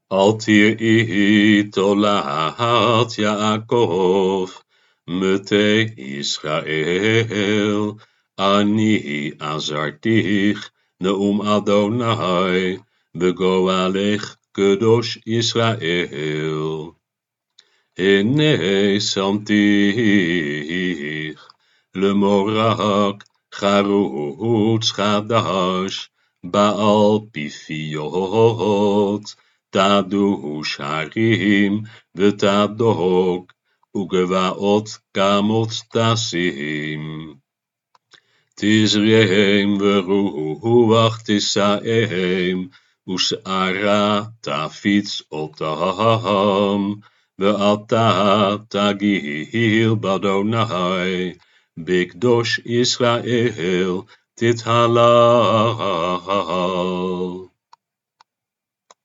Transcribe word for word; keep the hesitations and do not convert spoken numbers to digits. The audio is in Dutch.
Al tira'i tolat Yaakov, mete Israel, ani azartich, ne'um Adonai, begoalech kadosh Israel. Hene samtich, lemorak, charutz chadash, Baal pifiot, Tadu sharim, v'tadok, ugevaot kamot tasim. Tizrehem v'ruach tisahem, us'ara tafitz otam, ve'ata tagil b'Adonai, bikdosh Israel tithalal.